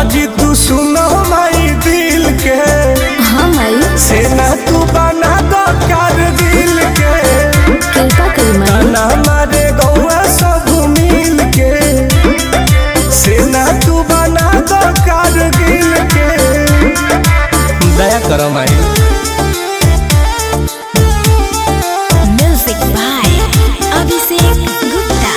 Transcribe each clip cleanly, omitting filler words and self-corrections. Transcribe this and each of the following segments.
जी तू सुनो माई दिल के। हाँ माई सेना तू बना दो कारगिल के। कृपा करी माई ताना मारे गौआ सब मिल के। सेना तू बना दो कारगिल के। दया करो माई। Music by Abhishek Gupta.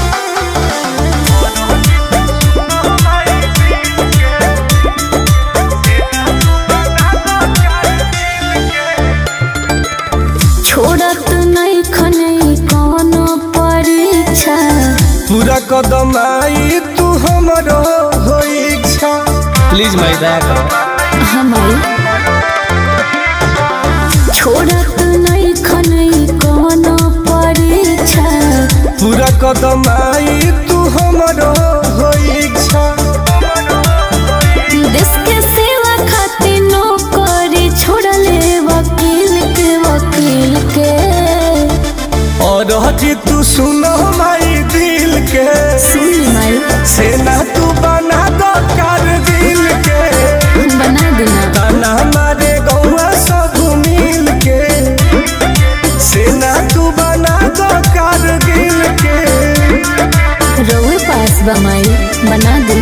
छोड़त नहीं खने कोनो परीक्षा। पूरा कदम आई तू हमरो हो इच्छा। प्लीज माई दया करो। हमारी छोड़त नहीं खने कोनो परीक्षा। पूरा कदम आई तू हमरो हो इच्छा। देश के सेवा खातिर नौकरी छोड़ले वकील के। और जी तू सुनो माई दिल के। सुन माई सेना तू बना दो कारगिल के। बना देना ताना मारे गौआ सब मिल के। सेना तू बना दो कारगिल के। रोए पास बा माई बना दे।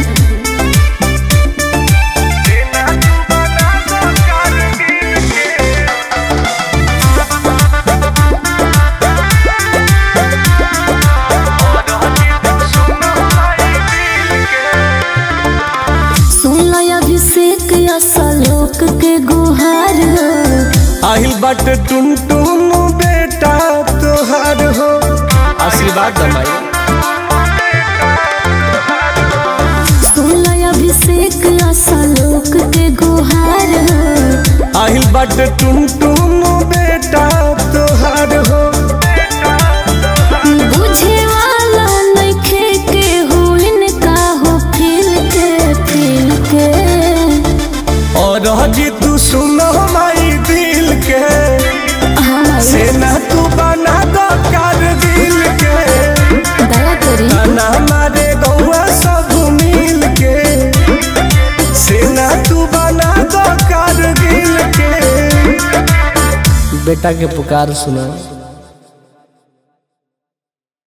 अभिषेक असलोक के गुहार हो। आहिल बट टुन टुन बेटा तोहार हो। आशीर्वाद दमाई। सुन अभिषेक असलोक के गुहार हो। आहिल बट टुन टुन बेटा तोहार हो। बुझे वाला नइखे के हो इनका हो फील के। और जी तू सुनो माई दिल के। सेना तू बना दो कारगिल के। दया करी ताना मारे गौआ सब मिल के। सेना तू बना दो कारगिल के। बेटा के पुकार सुनो।